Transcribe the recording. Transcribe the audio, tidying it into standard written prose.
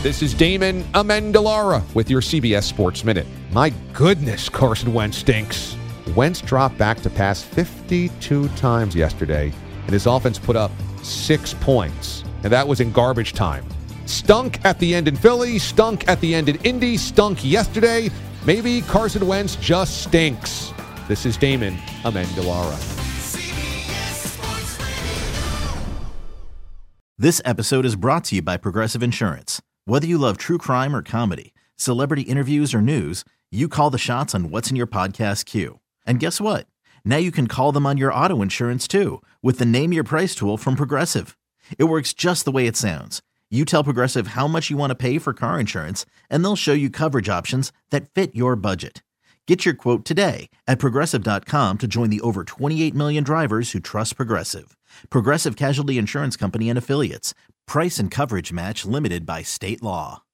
This is Damon Amendolara with your CBS Sports Minute. My goodness, Carson Wentz stinks. Wentz dropped back to pass 52 times yesterday, and his offense put up 6 points. And that was in garbage time. Stunk at the end in Philly, stunk at the end in Indy, stunk yesterday. Maybe Carson Wentz just stinks. This is Damon Amendolara. This episode is brought to you by Progressive Insurance. Whether you love true crime or comedy, celebrity interviews or news, you call the shots on what's in your podcast queue. And guess what? Now you can call them on your auto insurance too with the Name Your Price tool from Progressive. It works just the way it sounds. You tell Progressive how much you want to pay for car insurance, and they'll show you coverage options that fit your budget. Get your quote today at Progressive.com to join the over 28 million drivers who trust Progressive. Progressive Casualty Insurance Company and Affiliates. Price and coverage match limited by state law.